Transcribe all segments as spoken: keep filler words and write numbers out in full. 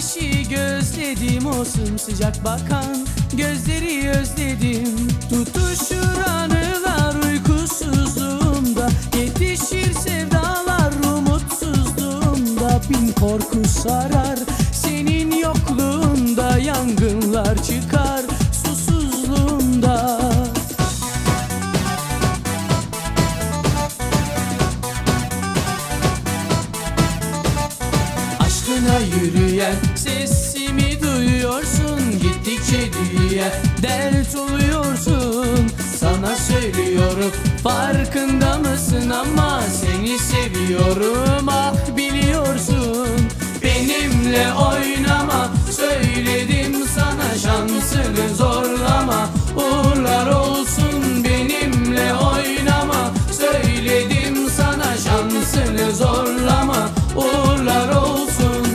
Ateşi gözledim, o sımsıcak bakan gözleri özledim. Tutuşur anılar uykusuzluğumda, yetişir sevdalar umutsuzluğumda. Bin korku sarar senin yokluğunda, yangınlar çıkar susuzluğumda. Aşkına yürüyen sesimi duyuyorsun, gittikçe dünya dert oluyorsun. Sana söylüyorum, farkında mısın ama seni seviyorum, ah biliyorsun. Benimle oynama, söyledim sana, şansını zorlama, uğurlar olsun. Benimle oynama, söyledim sana, şansını zorlama, uğurlar olsun.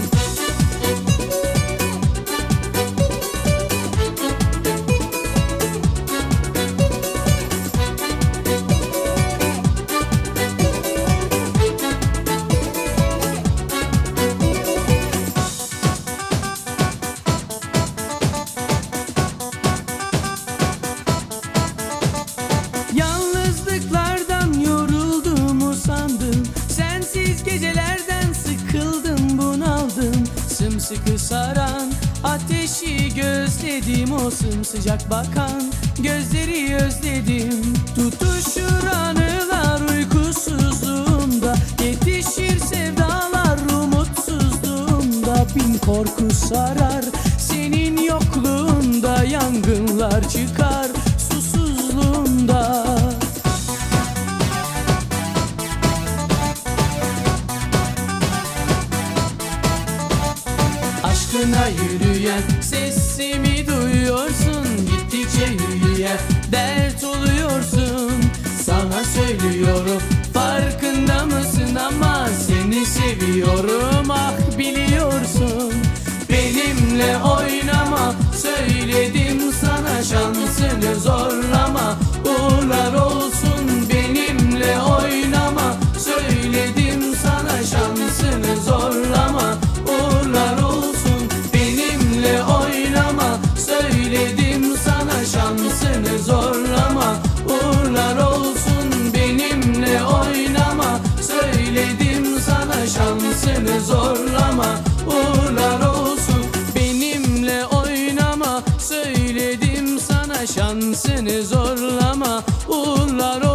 Yalnızlıklardan yorulduğumu sandım, sensiz gecelerden sıkıldım, bunaldım. Sımsıkı saran ateşi gözledim, o sımsıcak bakan gözleri özledim. Tutuşur anılar uykusuzluğumda, yetişir sevdalar umutsuzluğumda. Bin korku sarar senin yokluğunda, yangınlar çıkar susuzluğumda. Aşkına yürüyen sesimi duyuyorsun, gittikçe yürüyen dert oluyorsun. Sana söylüyorum, farkında mısın ama seni seviyorum, ah biliyorsun. Benimle oynama, söyledim sana, şansını zorlama, uğurlar olsun. Benimle oynama, söyledim sana, şansını zorlama, uğurlar olsun. Benimle oynama, söyledim sana, şansını zorlama, uğurlar olsun. Benimle oynama, söyledim sana, şansını zorlama, uğurlar olsun. Benimle oynama, söyledim sana, şansını zorlama, uğurlar olsun.